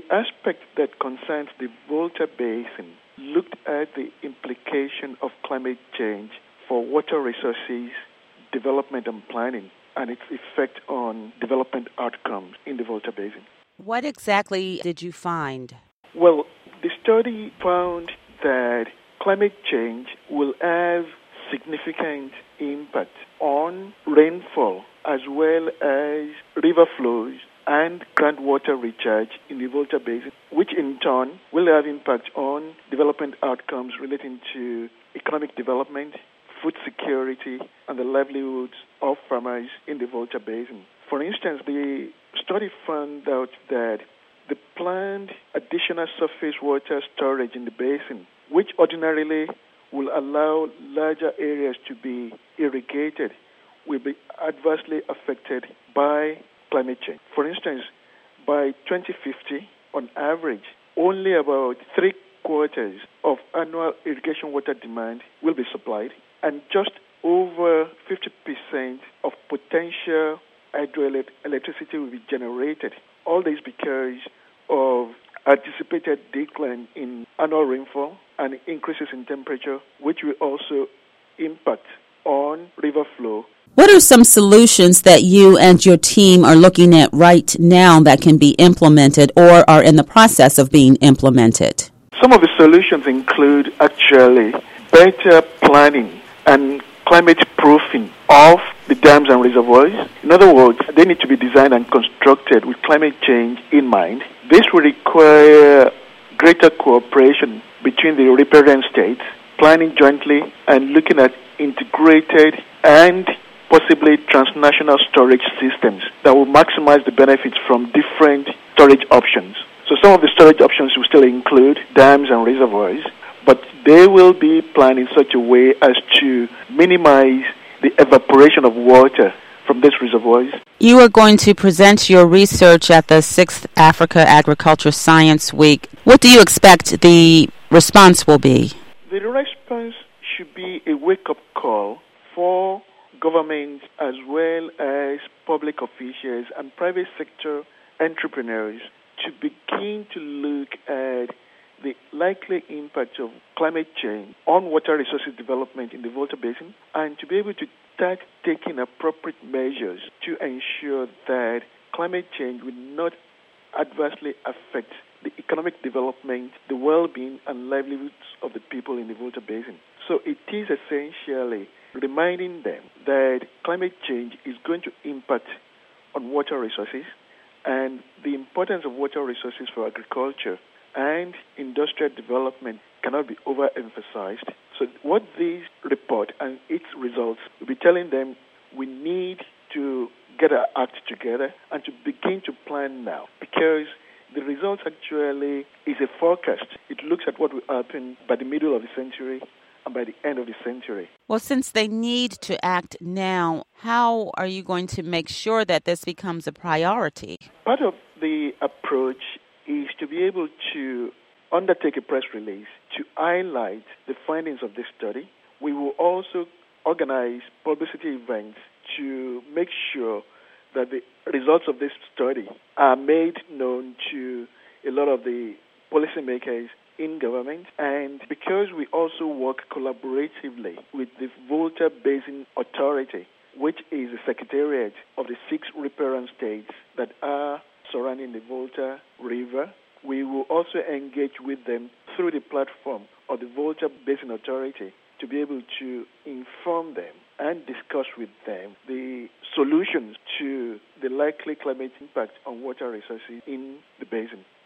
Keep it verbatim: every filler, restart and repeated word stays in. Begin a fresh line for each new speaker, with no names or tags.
aspect that concerns the Volta Basin looked at the implication of climate change for water resources, development and planning, and its effect on development outcomes in the Volta Basin.
What exactly did you find?
Well, the study found that climate change will have significant impact on rainfall as well as river flows and groundwater recharge in the Volta Basin, which in turn will have impact on development outcomes relating to economic development, food security, and the livelihoods of farmers in the Volta Basin. For instance, the study found out that the planned additional surface water storage in the basin, which ordinarily will allow larger areas to be irrigated, will be adversely affected by climate change. For instance, by twenty fifty, on average, only about three quarters of annual irrigation water demand will be supplied, and just over fifty percent of potential hydroelectricity will be generated. All this because of anticipated decline in annual rainfall and increases in temperature, which will also impact on river flow.
What are some solutions that you and your team are looking at right now that can be implemented or are in the process of being implemented?
Some of the solutions include actually better planning and climate proofing of the dams and reservoirs. In other words, they need to be designed and constructed with climate change in mind. This will require greater cooperation between the riparian states, planning jointly and looking at integrated and possibly transnational storage systems that will maximize the benefits from different storage options. So some of the storage options will still include dams and reservoirs, but they will be planned in such a way as to minimize the evaporation of water from these reservoirs.
You are going to present your research at the sixth Africa Agriculture Science Week. What do you expect the response will be?
The response should be a wake-up call for governments as well as public officials and private sector entrepreneurs to begin to look at the likely impact of climate change on water resources development in the Volta Basin, and to be able to start taking appropriate measures to ensure that climate change will not adversely affect the economic development, the well-being and livelihoods of the people in the Volta Basin. So it is essentially reminding them that climate change is going to impact on water resources, and the importance of water resources for agriculture and industrial development cannot be overemphasized. So what this report and its results will be telling them, we need to get our act together and to begin to plan now, because the results actually is a forecast. It looks at what will happen by the middle of the century and by the end of the century.
Well, since they need to act now, how are you going to make sure that this becomes a priority?
Part of the approach is to be able to undertake a press release to highlight the findings of this study. We will also organize publicity events to make sure that the results of this study are made known to a lot of the policymakers in government. And because we also work collaboratively with the Volta Basin Authority, which is the secretariat of the six riparian states that are surrounding the Volta River, we will also engage with them through the platform of the Volta Basin Authority to be able to inform them and discuss with them the solutions to the likely climate impact on water resources in the basin.